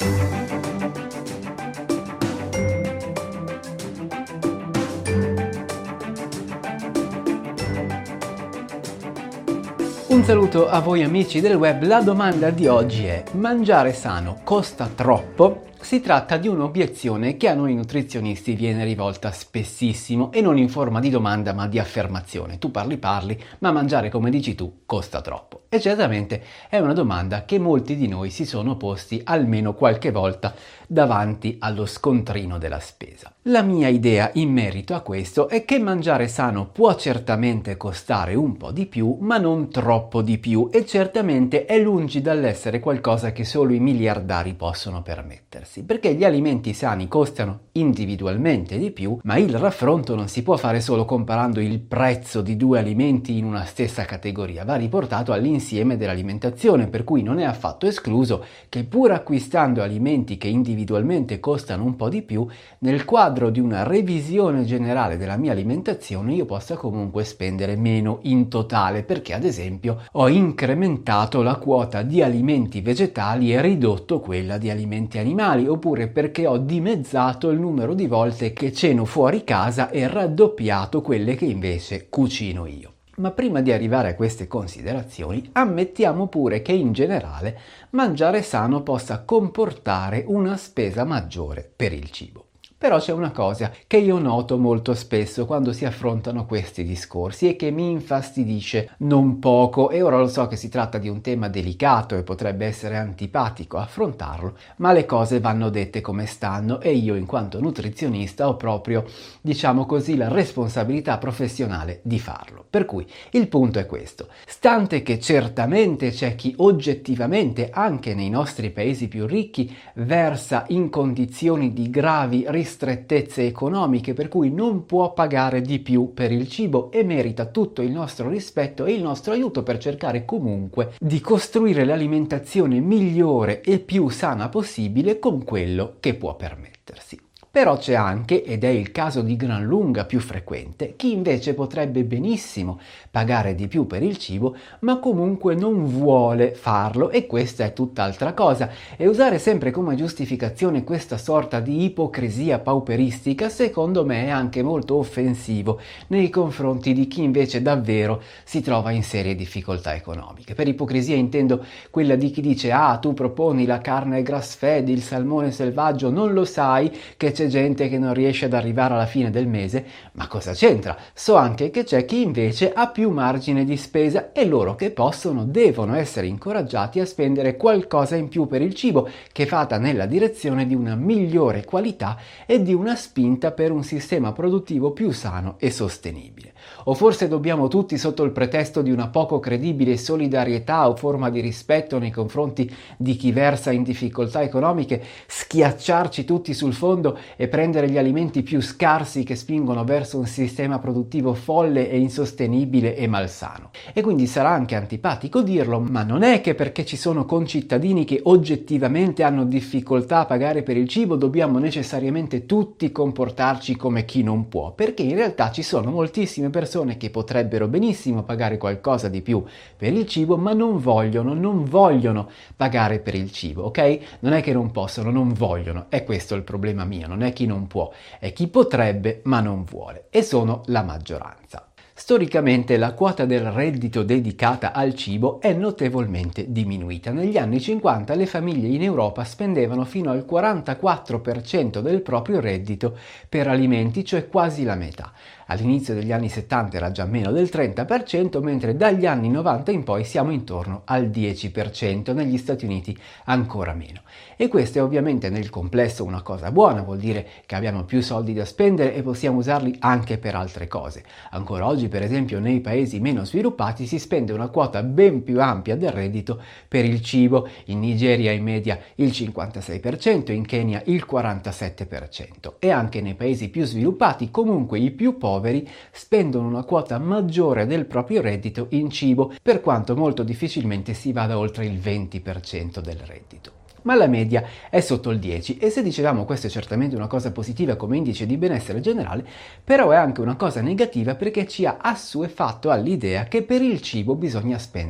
Un saluto a voi amici del web, la domanda di oggi è: mangiare sano costa troppo? Si tratta di un'obiezione che a noi nutrizionisti viene rivolta spessissimo e non in forma di domanda ma di affermazione. Tu parli, ma mangiare come dici tu costa troppo. E certamente è una domanda che molti di noi si sono posti almeno qualche volta davanti allo scontrino della spesa. La mia idea in merito a questo è che mangiare sano può certamente costare un po' di più, ma non troppo di più, e certamente è lungi dall'essere qualcosa che solo i miliardari possono permettersi, perché gli alimenti sani costano individualmente di più, ma il raffronto non si può fare solo comparando il prezzo di due alimenti in una stessa categoria, va riportato all'insieme dell'alimentazione, per cui non è affatto escluso che pur acquistando alimenti che individualmente costano un po' di più, nel quadro di una revisione generale della mia alimentazione io possa comunque spendere meno in totale, perché ad esempio ho incrementato la quota di alimenti vegetali e ridotto quella di alimenti animali, oppure perché ho dimezzato il numero di volte che ceno fuori casa e raddoppiato quelle che invece cucino io. Ma prima di arrivare a queste considerazioni, ammettiamo pure che in generale mangiare sano possa comportare una spesa maggiore per il cibo. Però c'è una cosa che io noto molto spesso quando si affrontano questi discorsi e che mi infastidisce non poco, e ora lo so che si tratta di un tema delicato e potrebbe essere antipatico affrontarlo, ma le cose vanno dette come stanno e io in quanto nutrizionista ho proprio, diciamo così, la responsabilità professionale di farlo. Per cui il punto è questo: stante che certamente c'è chi oggettivamente, anche nei nostri paesi più ricchi, versa in condizioni di gravi ristrettezze economiche, per cui non può pagare di più per il cibo e merita tutto il nostro rispetto e il nostro aiuto per cercare comunque di costruire l'alimentazione migliore e più sana possibile con quello che può permettersi. Però c'è anche, ed è il caso di gran lunga più frequente, chi invece potrebbe benissimo pagare di più per il cibo, ma comunque non vuole farlo, e questa è tutt'altra cosa. E usare sempre come giustificazione questa sorta di ipocrisia pauperistica, secondo me, è anche molto offensivo nei confronti di chi invece davvero si trova in serie difficoltà economiche. Per ipocrisia intendo quella di chi dice: ah, tu proponi la carne grass fed, il salmone selvaggio, non lo sai che c'è gente che non riesce ad arrivare alla fine del mese? Ma cosa c'entra? So anche che c'è chi invece ha più margine di spesa, e loro che possono devono essere incoraggiati a spendere qualcosa in più per il cibo, che vada nella direzione di una migliore qualità e di una spinta per un sistema produttivo più sano e sostenibile. O forse dobbiamo tutti, sotto il pretesto di una poco credibile solidarietà o forma di rispetto nei confronti di chi versa in difficoltà economiche, schiacciarci tutti sul fondo e prendere gli alimenti più scarsi che spingono verso un sistema produttivo folle e insostenibile e malsano? E quindi sarà anche antipatico dirlo, ma non è che perché ci sono concittadini che oggettivamente hanno difficoltà a pagare per il cibo dobbiamo necessariamente tutti comportarci come chi non può, perché in realtà ci sono moltissime persone che potrebbero benissimo pagare qualcosa di più per il cibo, ma non vogliono pagare per il cibo, ok? Non è che non possono, non vogliono, è questo il problema mio, non è chi non può, è chi potrebbe ma non vuole, e sono la maggioranza. Storicamente la quota del reddito dedicata al cibo è notevolmente diminuita. Negli anni 50 le famiglie in Europa spendevano fino al 44% del proprio reddito per alimenti, cioè quasi la metà. All'inizio degli anni 70 era già meno del 30%, mentre dagli anni 90 in poi siamo intorno al 10%, negli Stati Uniti ancora meno. E questa è ovviamente nel complesso una cosa buona, vuol dire che abbiamo più soldi da spendere e possiamo usarli anche per altre cose. Ancora oggi, per esempio, nei paesi meno sviluppati si spende una quota ben più ampia del reddito per il cibo. In Nigeria in media il 56%, in Kenya il 47%. E anche nei paesi più sviluppati, comunque i più poveri spendono una quota maggiore del proprio reddito in cibo, per quanto molto difficilmente si vada oltre il 20% del reddito. Ma la media è sotto il 10, e se dicevamo questo è certamente una cosa positiva come indice di benessere generale, però è anche una cosa negativa perché ci ha assuefatto all'idea che per il cibo bisogna spendere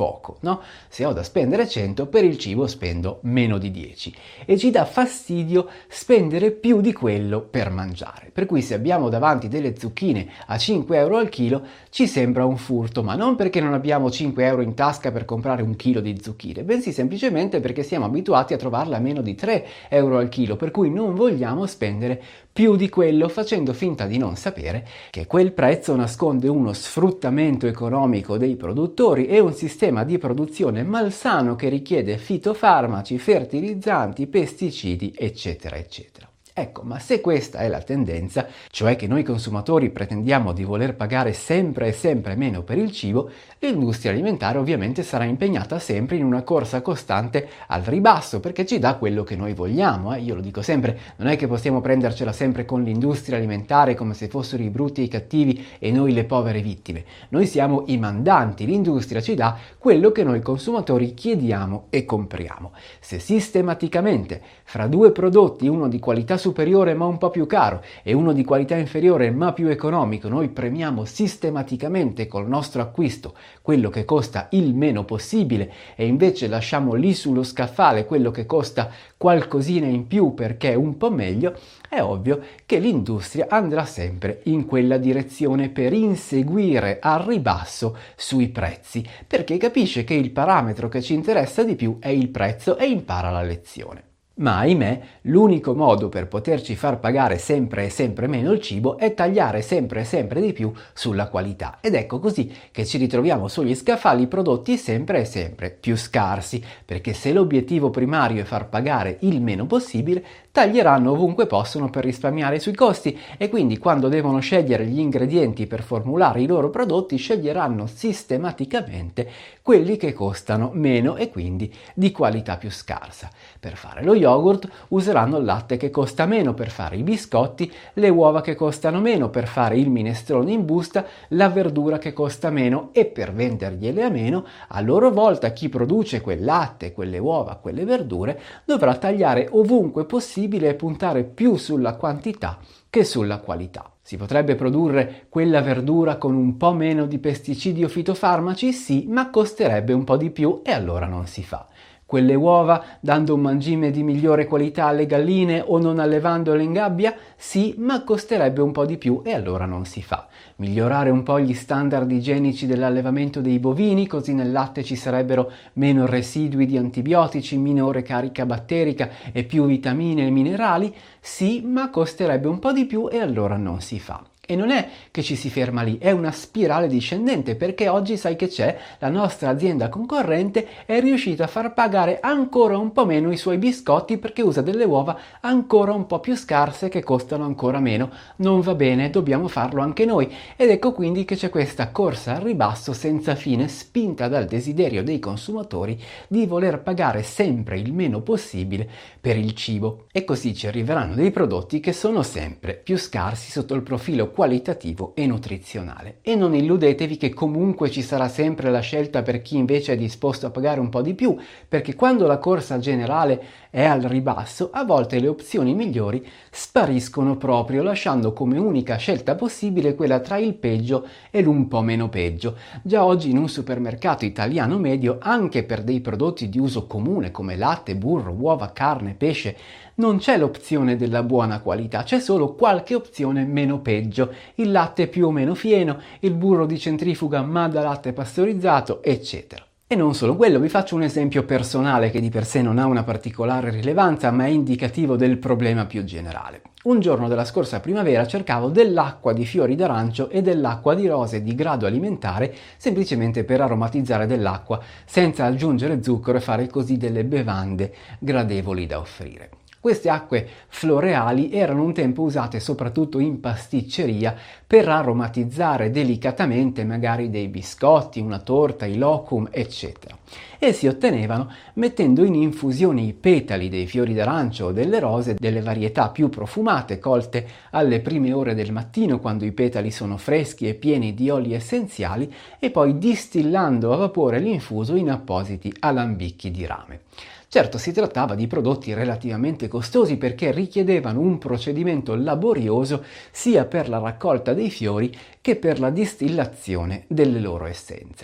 poco, no? Se ho da spendere 100, per il cibo spendo meno di 10 e ci dà fastidio spendere più di quello per mangiare. Per cui se abbiamo davanti delle zucchine a 5 euro al chilo ci sembra un furto, ma non perché non abbiamo 5 euro in tasca per comprare un chilo di zucchine, bensì semplicemente perché siamo abituati a trovarle a meno di 3 euro al chilo, per cui non vogliamo spendere più di quello, facendo finta di non sapere che quel prezzo nasconde uno sfruttamento economico dei produttori e un sistema di produzione malsano che richiede fitofarmaci, fertilizzanti, pesticidi, eccetera, eccetera. Ecco, ma se questa è la tendenza, cioè che noi consumatori pretendiamo di voler pagare sempre e sempre meno per il cibo, l'industria alimentare ovviamente sarà impegnata sempre in una corsa costante al ribasso, perché ci dà quello che noi vogliamo. Io lo dico sempre, non è che possiamo prendercela sempre con l'industria alimentare come se fossero i brutti e i cattivi e noi le povere vittime. Noi siamo i mandanti, l'industria ci dà quello che noi consumatori chiediamo e compriamo. Se sistematicamente fra due prodotti, uno di qualità superiore ma un po' più caro e uno di qualità inferiore ma più economico, noi premiamo sistematicamente col nostro acquisto quello che costa il meno possibile e invece lasciamo lì sullo scaffale quello che costa qualcosina in più perché è un po' meglio, è ovvio che l'industria andrà sempre in quella direzione per inseguire al ribasso sui prezzi, perché capisce che il parametro che ci interessa di più è il prezzo e impara la lezione. Ma ahimè, l'unico modo per poterci far pagare sempre e sempre meno il cibo è tagliare sempre e sempre di più sulla qualità. Ed ecco così che ci ritroviamo sugli scaffali prodotti sempre e sempre più scarsi, perché se l'obiettivo primario è far pagare il meno possibile, taglieranno ovunque possono per risparmiare sui costi e quindi quando devono scegliere gli ingredienti per formulare i loro prodotti sceglieranno sistematicamente quelli che costano meno e quindi di qualità più scarsa. Per fare lo yogurt useranno il latte che costa meno, per fare i biscotti le uova che costano meno, per fare il minestrone in busta la verdura che costa meno e per vendergliele a meno, a loro volta chi produce quel latte, quelle uova, quelle verdure dovrà tagliare ovunque possibile e puntare più sulla quantità che sulla qualità. Si potrebbe produrre quella verdura con un po' meno di pesticidi o fitofarmaci? Sì, ma costerebbe un po' di più e allora non si fa. Quelle uova dando un mangime di migliore qualità alle galline o non allevandole in gabbia? Sì, ma costerebbe un po' di più e allora non si fa. Migliorare un po' gli standard igienici dell'allevamento dei bovini, così nel latte ci sarebbero meno residui di antibiotici, minore carica batterica e più vitamine e minerali? Sì, ma costerebbe un po' di più e allora non si fa. E non è che ci si ferma lì, è una spirale discendente, perché oggi sai che c'è? La nostra azienda concorrente è riuscita a far pagare ancora un po' meno i suoi biscotti perché usa delle uova ancora un po' più scarse che costano ancora meno. Non va bene, dobbiamo farlo anche noi. Ed ecco quindi che c'è questa corsa al ribasso senza fine, spinta dal desiderio dei consumatori di voler pagare sempre il meno possibile per il cibo. E così ci arriveranno dei prodotti che sono sempre più scarsi sotto il profilo qualitativo e nutrizionale. E non illudetevi che comunque ci sarà sempre la scelta per chi invece è disposto a pagare un po' di più, perché quando la corsa generale è al ribasso, a volte le opzioni migliori spariscono proprio, lasciando come unica scelta possibile quella tra il peggio e l'un po' meno peggio. Già oggi in un supermercato italiano medio, anche per dei prodotti di uso comune come latte, burro, uova, carne, pesce, non c'è l'opzione della buona qualità, c'è solo qualche opzione meno peggio, il latte più o meno fieno, il burro di centrifuga ma da latte pastorizzato, eccetera. E non solo quello, vi faccio un esempio personale che di per sé non ha una particolare rilevanza, ma è indicativo del problema più generale. Un giorno della scorsa primavera cercavo dell'acqua di fiori d'arancio e dell'acqua di rose di grado alimentare, semplicemente per aromatizzare dell'acqua, senza aggiungere zucchero e fare così delle bevande gradevoli da offrire. Queste acque floreali erano un tempo usate soprattutto in pasticceria per aromatizzare delicatamente magari dei biscotti, una torta, i locum, eccetera. E si ottenevano mettendo in infusione i petali dei fiori d'arancio o delle rose delle varietà più profumate, colte alle prime ore del mattino quando i petali sono freschi e pieni di oli essenziali, e poi distillando a vapore l'infuso in appositi alambicchi di rame. Certo, si trattava di prodotti relativamente costosi perché richiedevano un procedimento laborioso sia per la raccolta dei fiori che per la distillazione delle loro essenze.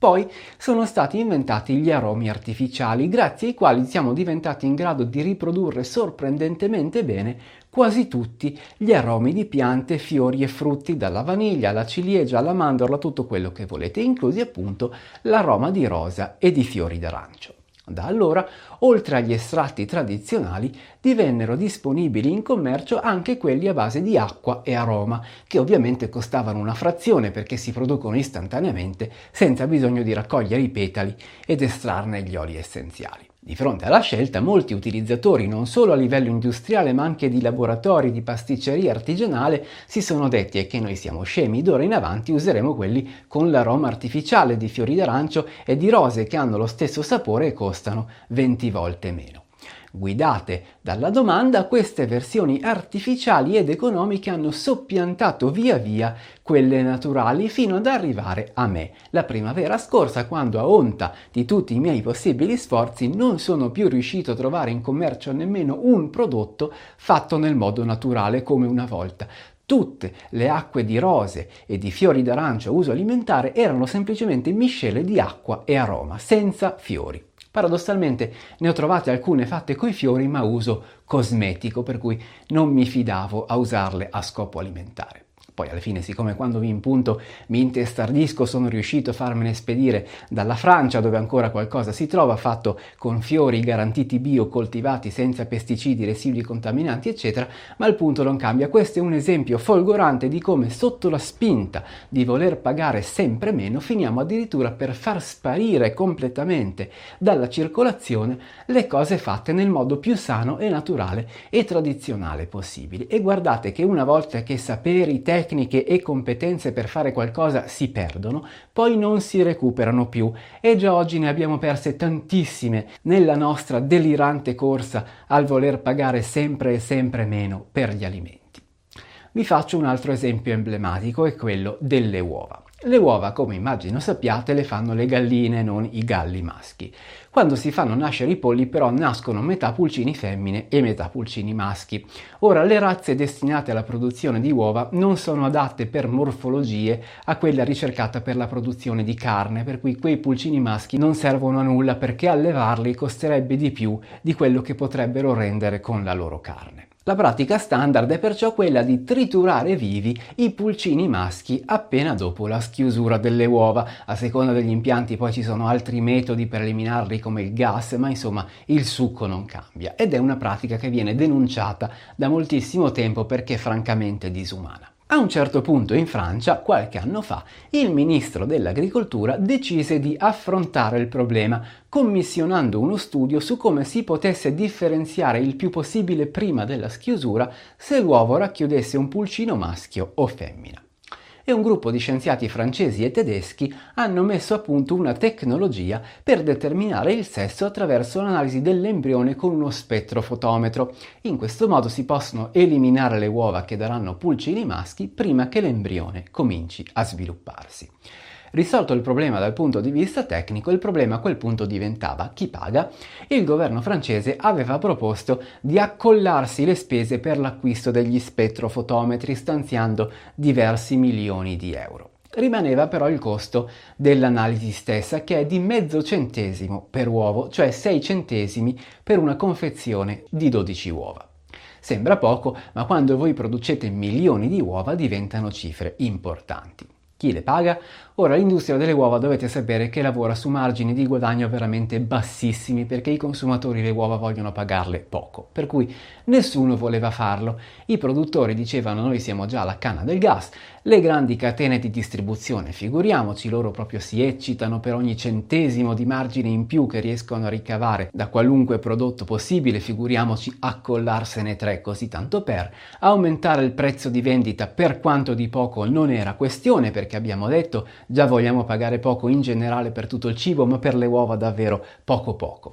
Poi sono stati inventati gli aromi artificiali, grazie ai quali siamo diventati in grado di riprodurre sorprendentemente bene quasi tutti gli aromi di piante, fiori e frutti, dalla vaniglia alla ciliegia alla mandorla, tutto quello che volete, inclusi appunto l'aroma di rosa e di fiori d'arancio. Da allora, oltre agli estratti tradizionali, divennero disponibili in commercio anche quelli a base di acqua e aroma, che ovviamente costavano una frazione perché si producono istantaneamente senza bisogno di raccogliere i petali ed estrarne gli oli essenziali. Di fronte alla scelta, molti utilizzatori, non solo a livello industriale ma anche di laboratori di pasticceria artigianale, si sono detti: è che noi siamo scemi, d'ora in avanti useremo quelli con l'aroma artificiale di fiori d'arancio e di rose, che hanno lo stesso sapore e costano 20 volte meno. Guidate dalla domanda, queste versioni artificiali ed economiche hanno soppiantato via via quelle naturali fino ad arrivare a me, la primavera scorsa, quando a onta di tutti i miei possibili sforzi non sono più riuscito a trovare in commercio nemmeno un prodotto fatto nel modo naturale come una volta. Tutte le acque di rose e di fiori d'arancio a uso alimentare erano semplicemente miscele di acqua e aroma, senza fiori. Paradossalmente ne ho trovate alcune fatte coi fiori ma a uso cosmetico, per cui non mi fidavo a usarle a scopo alimentare. Poi alla fine, siccome quando vi impunto mi intestardisco, sono riuscito a farmene spedire dalla Francia, dove ancora qualcosa si trova, fatto con fiori garantiti bio, coltivati senza pesticidi, residui contaminanti eccetera, ma il punto non cambia. Questo è un esempio folgorante di come sotto la spinta di voler pagare sempre meno finiamo addirittura per far sparire completamente dalla circolazione le cose fatte nel modo più sano e naturale e tradizionale possibile. E guardate che una volta che saperi, tecniche e competenze per fare qualcosa si perdono, poi non si recuperano più, e già oggi ne abbiamo perse tantissime nella nostra delirante corsa al voler pagare sempre e sempre meno per gli alimenti. Vi faccio un altro esempio emblematico, è quello delle uova. Le uova, come immagino sappiate, le fanno le galline, non i galli maschi. Quando si fanno nascere i polli però nascono metà pulcini femmine e metà pulcini maschi. Ora, le razze destinate alla produzione di uova non sono adatte per morfologie a quella ricercata per la produzione di carne, per cui quei pulcini maschi non servono a nulla perché allevarli costerebbe di più di quello che potrebbero rendere con la loro carne. La pratica standard è perciò quella di triturare vivi i pulcini maschi appena dopo la schiusura delle uova. A seconda degli impianti poi ci sono altri metodi per eliminarli come il gas, ma insomma il succo non cambia, ed è una pratica che viene denunciata da moltissimo tempo perché francamente disumana. A un certo punto in Francia, qualche anno fa, il ministro dell'Agricoltura decise di affrontare il problema, commissionando uno studio su come si potesse differenziare il più possibile prima della schiusura se l'uovo racchiudesse un pulcino maschio o femmina. E un gruppo di scienziati francesi e tedeschi hanno messo a punto una tecnologia per determinare il sesso attraverso l'analisi dell'embrione con uno spettrofotometro. In questo modo si possono eliminare le uova che daranno pulcini maschi prima che l'embrione cominci a svilupparsi. Risolto il problema dal punto di vista tecnico, il problema a quel punto diventava: chi paga? Il governo francese aveva proposto di accollarsi le spese per l'acquisto degli spettrofotometri, stanziando diversi milioni di euro. Rimaneva però il costo dell'analisi stessa, che è di mezzo centesimo per uovo, cioè 6 centesimi per una confezione di 12 uova. Sembra poco, ma quando voi producete milioni di uova diventano cifre importanti. Chi le paga? Ora, l'industria delle uova dovete sapere che lavora su margini di guadagno veramente bassissimi, perché i consumatori le uova vogliono pagarle poco, per cui nessuno voleva farlo. I produttori dicevano: noi siamo già alla canna del gas. Le grandi catene di distribuzione, figuriamoci, loro proprio si eccitano per ogni centesimo di margine in più che riescono a ricavare da qualunque prodotto possibile, figuriamoci accollarsene 3 così tanto per. Aumentare il prezzo di vendita per quanto di poco non era questione, perché abbiamo detto già vogliamo pagare poco in generale per tutto il cibo, ma per le uova davvero poco.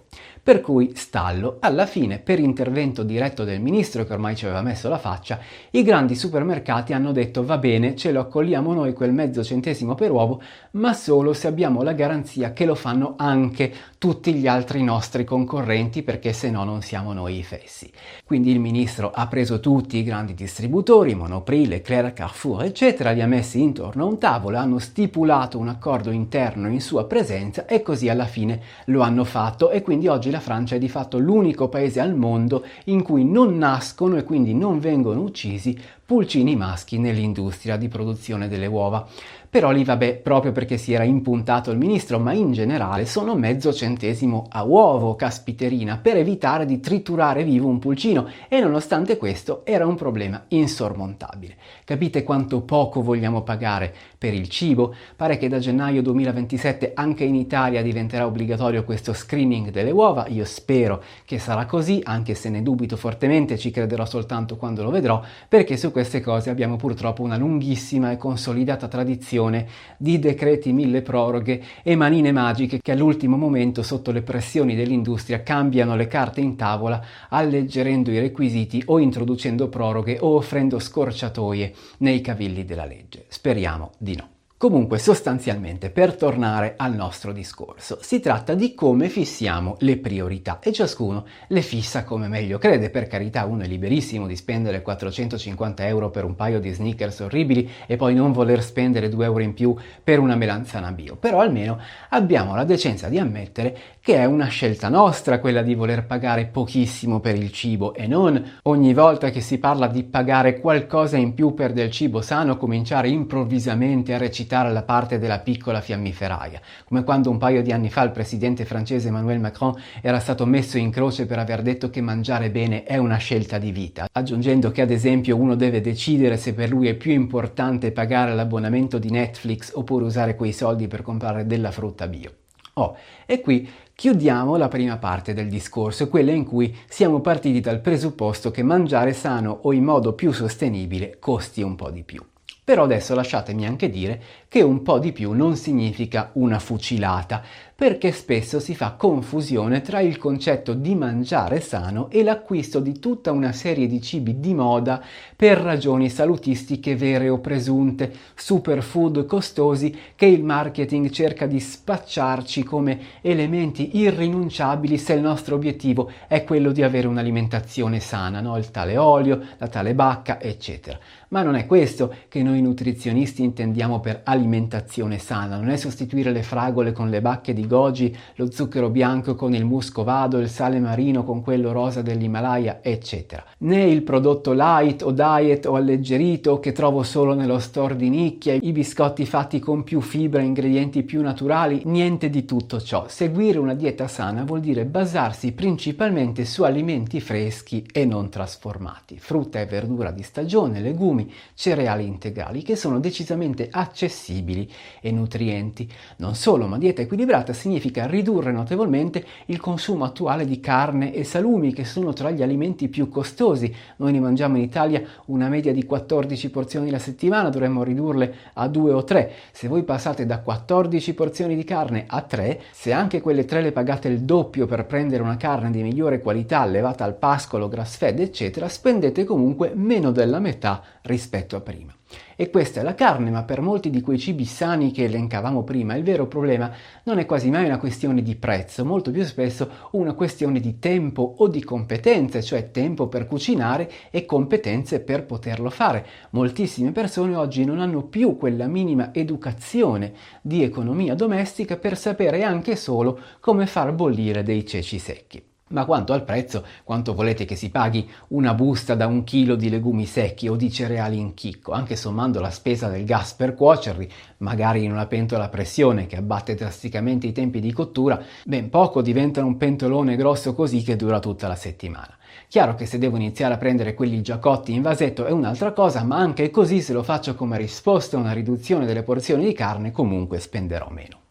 Per cui stallo. Alla fine, per intervento diretto del ministro che ormai ci aveva messo la faccia, i grandi supermercati hanno detto va bene, ce lo accolliamo noi quel mezzo centesimo per uovo, ma solo se abbiamo la garanzia che lo fanno anche tutti gli altri nostri concorrenti, perché se no non siamo noi i fessi. Quindi il ministro ha preso tutti i grandi distributori, Monoprix, Leclerc, Carrefour, eccetera, li ha messi intorno a un tavolo, hanno stipulato un accordo interno in sua presenza e così alla fine lo hanno fatto, e quindi oggi la Francia è di fatto l'unico paese al mondo in cui non nascono e quindi non vengono uccisi pulcini maschi nell'industria di produzione delle uova. Però lì vabbè, proprio perché si era impuntato il ministro, ma in generale sono mezzo centesimo a uovo, caspiterina, per evitare di triturare vivo un pulcino, e nonostante questo era un problema insormontabile. Capite quanto poco vogliamo pagare per il cibo? Pare che da gennaio 2027 anche in Italia diventerà obbligatorio questo screening delle uova. Io spero che sarà così, anche se ne dubito fortemente, ci crederò soltanto quando lo vedrò, perché su queste cose abbiamo purtroppo una lunghissima e consolidata tradizione di decreti mille proroghe e manine magiche che all'ultimo momento, sotto le pressioni dell'industria, cambiano le carte in tavola, alleggerendo i requisiti o introducendo proroghe o offrendo scorciatoie nei cavilli della legge. Speriamo di no. Comunque, sostanzialmente, per tornare al nostro discorso, si tratta di come fissiamo le priorità e ciascuno le fissa come meglio crede. Per carità, uno è liberissimo di spendere 450 euro per un paio di sneakers orribili e poi non voler spendere 2 euro in più per una melanzana bio, però almeno abbiamo la decenza di ammettere che è una scelta nostra quella di voler pagare pochissimo per il cibo, e non ogni volta che si parla di pagare qualcosa in più per del cibo sano cominciare improvvisamente a recitare la parte della piccola fiammiferaia, come quando un paio di anni fa il presidente francese Emmanuel Macron era stato messo in croce per aver detto che mangiare bene è una scelta di vita, aggiungendo che ad esempio uno deve decidere se per lui è più importante pagare l'abbonamento di Netflix oppure usare quei soldi per comprare della frutta bio. E qui chiudiamo la prima parte del discorso, quella in cui siamo partiti dal presupposto che mangiare sano o in modo più sostenibile costi un po' di più. Però adesso lasciatemi anche dire che un po' di più non significa una fucilata, perché spesso si fa confusione tra il concetto di mangiare sano e l'acquisto di tutta una serie di cibi di moda per ragioni salutistiche vere o presunte, superfood costosi che il marketing cerca di spacciarci come elementi irrinunciabili se il nostro obiettivo è quello di avere un'alimentazione sana, no? Il tale olio, la tale bacca, eccetera. Ma non è questo che noi nutrizionisti intendiamo per alimentazione sana, non è sostituire le fragole con le bacche di goji, lo zucchero bianco con il muscovado, il sale marino con quello rosa dell'Himalaya, eccetera. Né il prodotto light o diet o alleggerito che trovo solo nello store di nicchia, i biscotti fatti con più fibra e ingredienti più naturali, niente di tutto ciò. Seguire una dieta sana vuol dire basarsi principalmente su alimenti freschi e non trasformati, frutta e verdura di stagione, legumi, cereali integrali, che sono decisamente accessibili e nutrienti. Non solo, ma dieta equilibrata significa ridurre notevolmente il consumo attuale di carne e salumi, che sono tra gli alimenti più costosi. Noi ne mangiamo in Italia una media di 14 porzioni la settimana, dovremmo ridurle a 2 o 3. Se voi passate da 14 porzioni di carne a 3, se anche quelle 3 le pagate il doppio per prendere una carne di migliore qualità, allevata al pascolo, grass fed, eccetera, spendete comunque meno della metà rispetto a prima. E questa è la carne, ma per molti di quei cibi sani che elencavamo prima, il vero problema non è quasi mai una questione di prezzo, molto più spesso una questione di tempo o di competenze, cioè tempo per cucinare e competenze per poterlo fare. Moltissime persone oggi non hanno più quella minima educazione di economia domestica per sapere anche solo come far bollire dei ceci secchi. Ma quanto al prezzo, quanto volete che si paghi una busta da 1 chilo di legumi secchi o di cereali in chicco, anche sommando la spesa del gas per cuocerli, magari in una pentola a pressione che abbatte drasticamente i tempi di cottura, ben poco diventa un pentolone grosso così che dura tutta la settimana. Chiaro che se devo iniziare a prendere quelli già cotti in vasetto è un'altra cosa, ma anche così, se lo faccio come risposta a una riduzione delle porzioni di carne, comunque spenderò meno.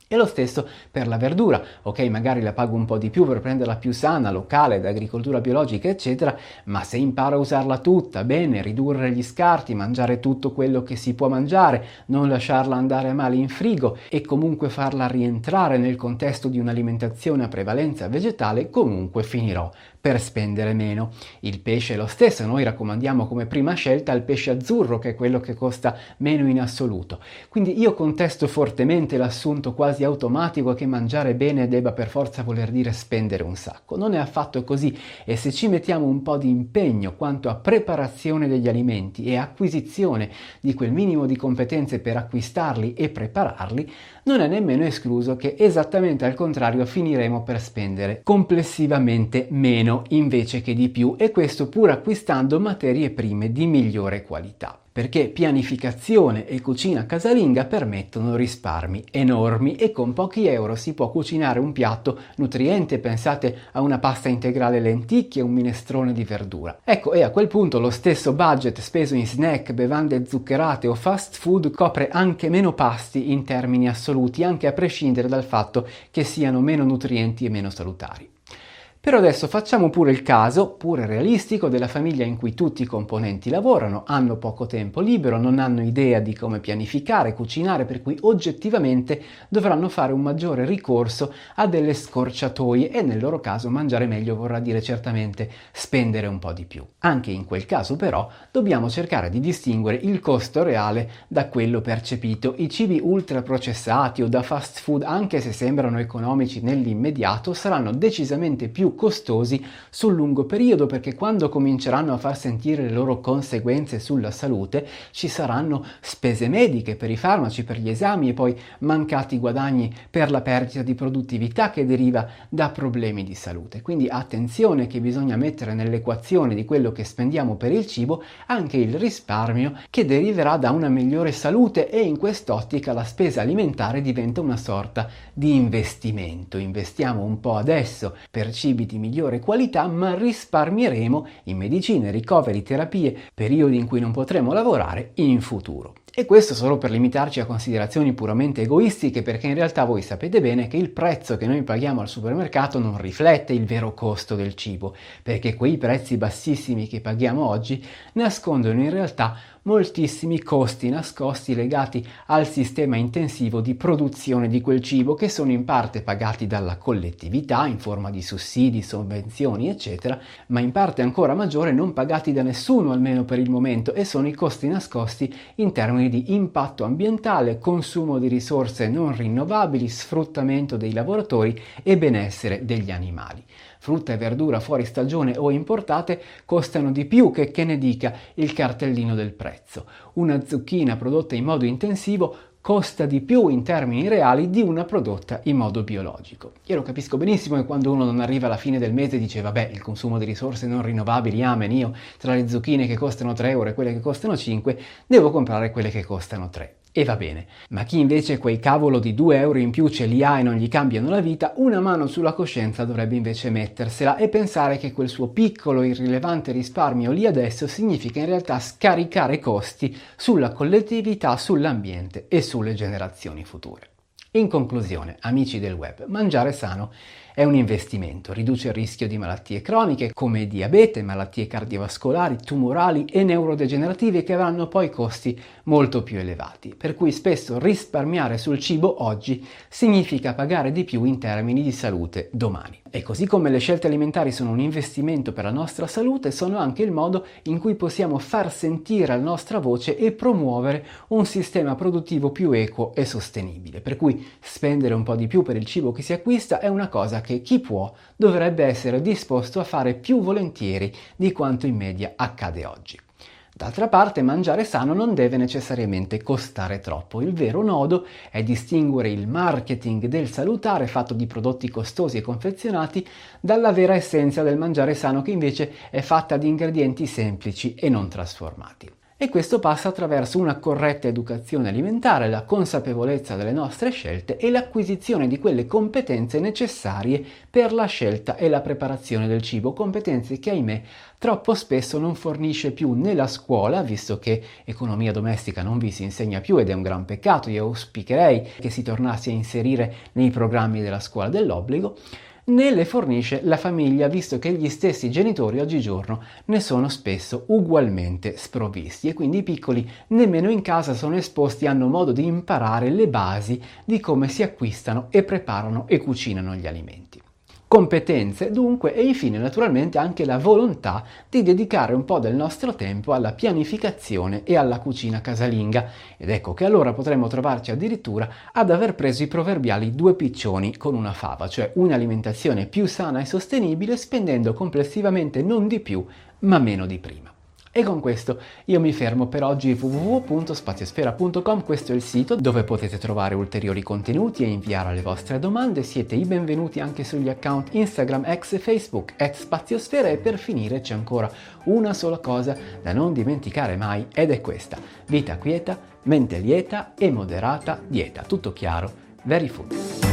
E lo stesso per la verdura, ok, magari la pago un po' di più per prenderla più sana, locale, da agricoltura biologica, eccetera, ma se imparo a usarla tutta, bene, ridurre gli scarti, mangiare tutto quello che si può mangiare, non lasciarla andare male in frigo e comunque farla rientrare nel contesto di un'alimentazione a prevalenza vegetale, comunque finirò per spendere meno. Il pesce è lo stesso, noi raccomandiamo come prima scelta il pesce azzurro, che è quello che costa meno in assoluto. Quindi io contesto fortemente l'assunto quasi automatico che mangiare bene debba per forza voler dire spendere un sacco. Non è affatto così, e se ci mettiamo un po' di impegno quanto a preparazione degli alimenti e acquisizione di quel minimo di competenze per acquistarli e prepararli, non è nemmeno escluso che esattamente al contrario finiremo per spendere complessivamente meno invece che di più, e questo pur acquistando materie prime di migliore qualità. Perché pianificazione e cucina casalinga permettono risparmi enormi e con pochi euro si può cucinare un piatto nutriente. Pensate a una pasta integrale lenticchie, un minestrone di verdura. Ecco, e a quel punto lo stesso budget speso in snack, bevande zuccherate o fast food copre anche meno pasti in termini assoluti, anche a prescindere dal fatto che siano meno nutrienti e meno salutari. Però adesso facciamo pure il caso, pure realistico, della famiglia in cui tutti i componenti lavorano, hanno poco tempo libero, non hanno idea di come pianificare, cucinare, per cui oggettivamente dovranno fare un maggiore ricorso a delle scorciatoie e nel loro caso mangiare meglio vorrà dire certamente spendere un po' di più. Anche in quel caso però dobbiamo cercare di distinguere il costo reale da quello percepito. I cibi ultraprocessati o da fast food, anche se sembrano economici nell'immediato, saranno decisamente più costosi sul lungo periodo, perché quando cominceranno a far sentire le loro conseguenze sulla salute ci saranno spese mediche per i farmaci, per gli esami e poi mancati guadagni per la perdita di produttività che deriva da problemi di salute. Quindi attenzione che bisogna mettere nell'equazione di quello che spendiamo per il cibo anche il risparmio che deriverà da una migliore salute, e in quest'ottica la spesa alimentare diventa una sorta di investimento. Investiamo un po' adesso per cibi di migliore qualità, ma risparmieremo in medicine, ricoveri, terapie, periodi in cui non potremo lavorare in futuro. E questo solo per limitarci a considerazioni puramente egoistiche, perché in realtà voi sapete bene che il prezzo che noi paghiamo al supermercato non riflette il vero costo del cibo, perché quei prezzi bassissimi che paghiamo oggi nascondono in realtà moltissimi costi nascosti legati al sistema intensivo di produzione di quel cibo, che sono in parte pagati dalla collettività in forma di sussidi, sovvenzioni, eccetera, ma in parte ancora maggiore non pagati da nessuno, almeno per il momento, e sono i costi nascosti in termini di impatto ambientale, consumo di risorse non rinnovabili, sfruttamento dei lavoratori e benessere degli animali. Frutta e verdura fuori stagione o importate costano di più che ne dica il cartellino del prezzo. Una zucchina prodotta in modo intensivo costa di più in termini reali di una prodotta in modo biologico. Io lo capisco benissimo che quando uno non arriva alla fine del mese e dice vabbè, il consumo di risorse non rinnovabili, amen, io tra le zucchine che costano 3 euro e quelle che costano 5 devo comprare quelle che costano 3. E va bene, ma chi invece quei cavolo di 2 euro in più ce li ha e non gli cambiano la vita, una mano sulla coscienza dovrebbe invece mettersela e pensare che quel suo piccolo irrilevante risparmio lì adesso significa in realtà scaricare costi sulla collettività, sull'ambiente e sulle generazioni future. In conclusione, amici del web, mangiare sano è un investimento, riduce il rischio di malattie croniche come diabete, malattie cardiovascolari, tumorali e neurodegenerative, che avranno poi costi molto più elevati, per cui spesso risparmiare sul cibo oggi significa pagare di più in termini di salute domani. E così come le scelte alimentari sono un investimento per la nostra salute, sono anche il modo in cui possiamo far sentire la nostra voce e promuovere un sistema produttivo più equo e sostenibile, per cui spendere un po' di più per il cibo che si acquista è una cosa che chi può dovrebbe essere disposto a fare più volentieri di quanto in media accade oggi. D'altra parte, mangiare sano non deve necessariamente costare troppo. Il vero nodo è distinguere il marketing del salutare fatto di prodotti costosi e confezionati dalla vera essenza del mangiare sano, che invece è fatta di ingredienti semplici e non trasformati. E questo passa attraverso una corretta educazione alimentare, la consapevolezza delle nostre scelte e l'acquisizione di quelle competenze necessarie per la scelta e la preparazione del cibo, competenze che ahimè troppo spesso non fornisce più né la scuola, visto che economia domestica non vi si insegna più ed è un gran peccato, io auspicherei che si tornasse a inserire nei programmi della scuola dell'obbligo, né le fornisce la famiglia, visto che gli stessi genitori oggigiorno ne sono spesso ugualmente sprovvisti e quindi i piccoli nemmeno in casa sono esposti, hanno modo di imparare le basi di come si acquistano e preparano e cucinano gli alimenti. Competenze dunque e infine naturalmente anche la volontà di dedicare un po' del nostro tempo alla pianificazione e alla cucina casalinga ed ecco che allora potremmo trovarci addirittura ad aver preso i proverbiali 2 piccioni con una fava, cioè un'alimentazione più sana e sostenibile spendendo complessivamente non di più ma meno di prima. E con questo io mi fermo per oggi. www.spaziosfera.com, questo è il sito dove potete trovare ulteriori contenuti e inviare le vostre domande. Siete i benvenuti anche sugli account Instagram, X e Facebook @spaziosfera e per finire c'è ancora una sola cosa da non dimenticare mai ed è questa: vita quieta, mente lieta e moderata dieta. Tutto chiaro? Very Food.